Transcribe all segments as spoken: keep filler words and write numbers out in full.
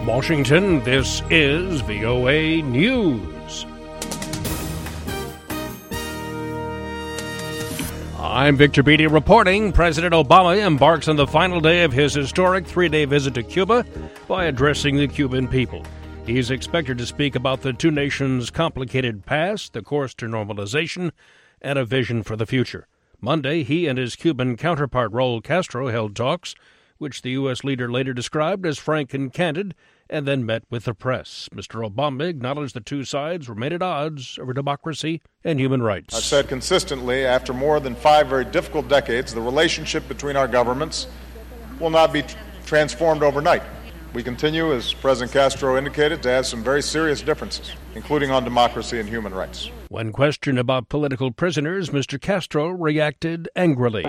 Washington, this is V O A News. I'm Victor Beatty reporting. President Obama embarks on the final day of his historic three-day visit to Cuba by addressing the Cuban people. He's expected to speak about the two nations' complicated past, the course to normalization, and a vision for the future. Monday, he and his Cuban counterpart Raul Castro held talks, which the U S leader later described as frank and candid, and then met with the press. Mister Obama acknowledged the two sides remain at odds over democracy and human rights. I've said consistently, after more than five very difficult decades, the relationship between our governments will not be transformed overnight. We continue, as President Castro indicated, to have some very serious differences, including on democracy and human rights. When questioned about political prisoners, Mister Castro reacted angrily.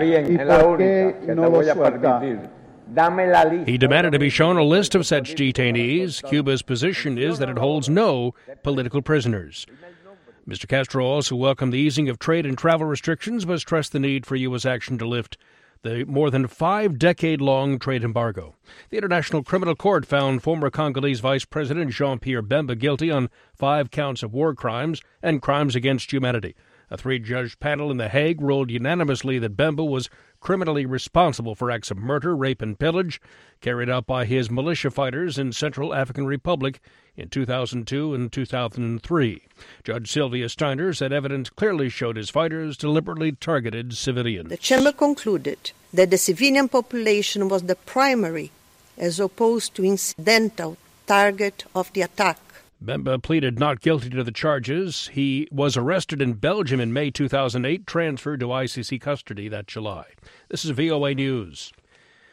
He demanded to be shown a list of such detainees. Cuba's position is that it holds no political prisoners. Mister Castro also welcomed the easing of trade and travel restrictions, but stressed the need for U S action to lift the more than five-decade-long trade embargo. The International Criminal Court found former Congolese Vice President Jean-Pierre Bemba guilty on five counts of war crimes and crimes against humanity. A three-judge panel in The Hague ruled unanimously that Bemba was criminally responsible for acts of murder, rape, and pillage carried out by his militia fighters in Central African Republic in two thousand two and two thousand three. Judge Sylvia Steiner said evidence clearly showed his fighters deliberately targeted civilians. The chamber concluded that the civilian population was the primary, as opposed to incidental, target of the attack. Bemba pleaded not guilty to the charges. He was arrested in Belgium in May two thousand eight, transferred to I C C custody that July. This is V O A News.